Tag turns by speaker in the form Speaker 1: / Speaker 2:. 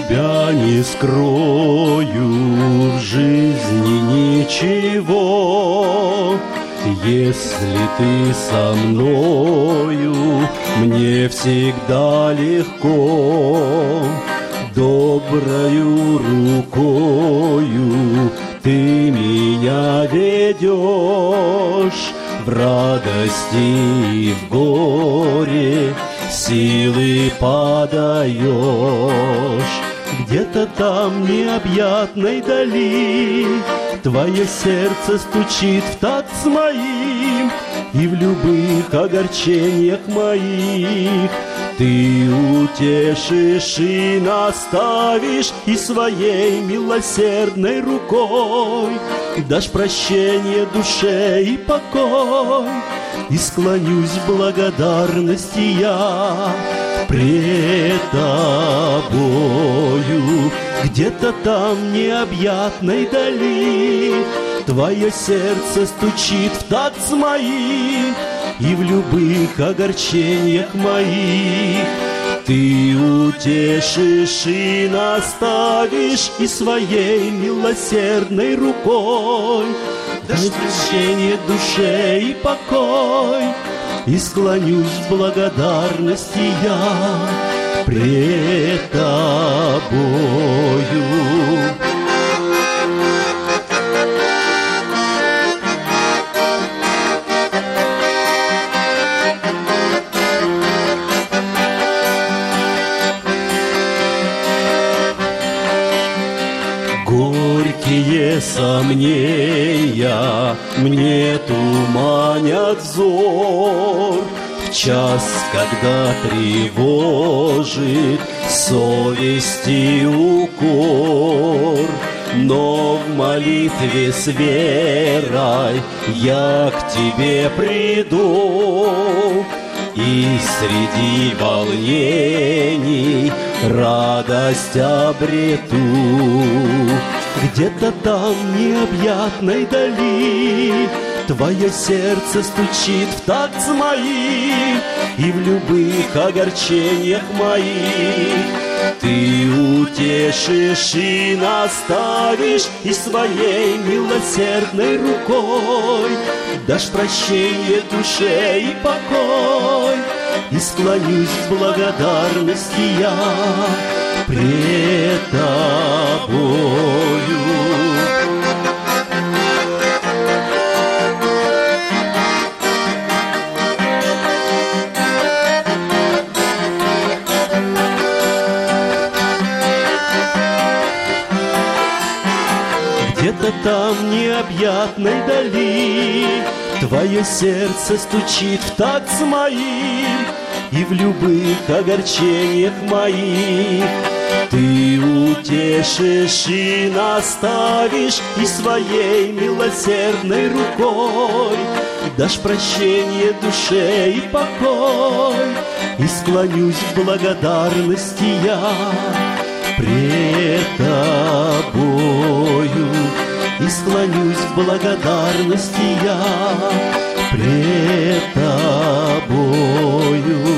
Speaker 1: тебя не скрою в жизни ничего. Если ты со мною, мне всегда легко. Доброю рукою ты меня ведешь, в радости и в горе силы подаешь. Где-то там в необъятной дали твое сердце стучит в такт с моим, и в любых огорчениях моих ты утешишь и наставишь, и своей милосердной рукой дашь прощение душе и покой. И склонюсь в благодарности я пред тобою. Где-то там в необъятной дали твое сердце стучит в такт с моим, и в любых огорчениях моих ты утешишь и наставишь, и своей милосердной рукой дашь прощение душе и покой. И склонюсь в благодарности я пред тобою. Горькие сомнения мне туманят взор, в час, когда тревожит совести укор. Но в молитве с верой я к тебе приду, и среди волнений радость обрету. Где-то там в необъятной дали твое сердце стучит в такт с моим, и в любых огорчениях моих ты утешишь и наставишь, и своей милосердной рукой дашь прощение душе и покой. И склонюсь в благодарности я пред тобою. Где-то там в необъятной дали твое сердце стучит в такт с моим, и в любых огорчениях моих ты утешишь и наставишь, и своей милосердной рукой дашь прощение душе и покой. И склонюсь в благодарности я пред тобою. И склонюсь в благодарности я пред тобою.